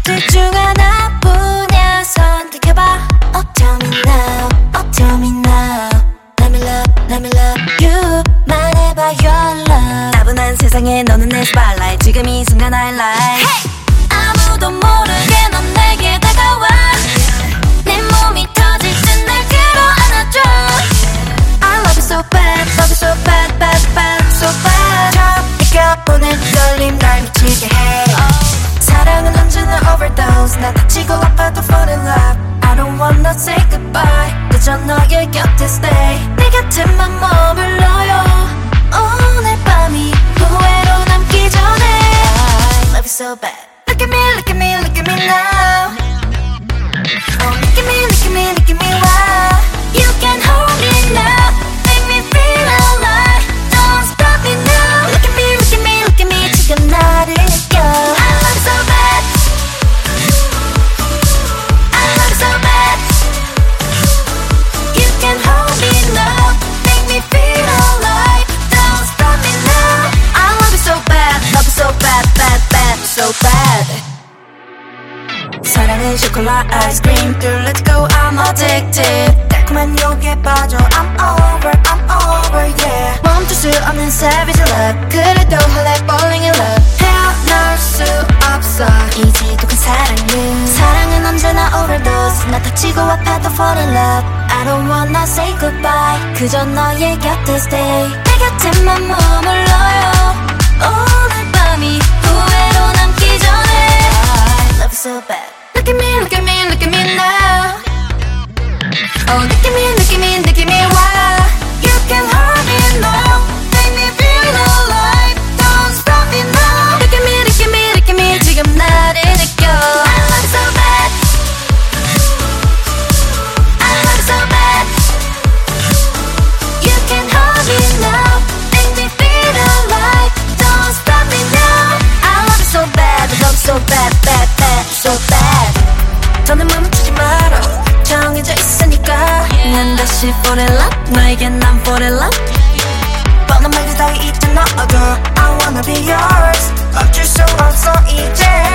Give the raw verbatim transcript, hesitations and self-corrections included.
둘 중 하나뿐이야. 선택해봐. Oh tell me now, oh tell me now. Let me love, let me love you. 말해봐 your love. 따분한 세상에 너는 내 spotlight. 지금 이 순간 highlight. Hey! 아무도 모르게 넌 내게 다가와. 내 몸이 터질 듯 날 끌어안아줘. I love you so bad, love you so bad, bad, bad, so bad. 처음 느껴보는 떨림 날 미치게 해. 사랑은 언제나 overdose. 나 다치고 아파도 fall in love. I don't wanna say goodbye. 그저 너의 곁에 stay. 내 곁에만 머물러요. 오늘 밤이 후회로 남기 전에. I love you so bad. Look at me, look at me, look at me now. Oh, look at me, look at me, look at me, wow. You can hold me now. Make me feel alive. Don't stop me now. Look at me, look at me, look at me. 지금 나를 느껴. I love you so bad. I love you so bad. You can hold me now. Make me feel alive. Don't stop me now. I love you so bad. Love you so bad, bad, bad, so bad. 사랑은 초콜릿 아이스크림. Dude, let's go, I'm addicted. 달콤한 욕에 빠져. I'm over, I'm over, yeah. 멈출 수 없는 savage love. 그래도 할래 falling in love. 헤어나올 수 없어 이 지독한 사랑은. 사랑은 언제나 overdose. 나 다치고 아파도 fall in love. I don't wanna say goodbye. 그저 너의 곁에 stay. 내 곁에만 머물러요. 오늘 밤이 후회로 남기 전에. I love you so bad. Look at me, look at me, look at me now. Oh, look at me, look at me, look at me, wow. You can hold me now. Make me feel alive. Don't stop me now. Look at me, look at me, look at me. 지금 나를 느껴. I love you so bad. I love you so bad. You can hold me now. Make me feel alive. Don't stop me now. I love you so bad. I love you so bad, bad, bad, so bad. 더는 멈추지 마라. 정해져 있으니까. 난 다시 fall in love. 너에겐 난 fall in love. 뻔한 말들 다 잊지 너 girl. I wanna be yours. 어쩔 수 없어 이제.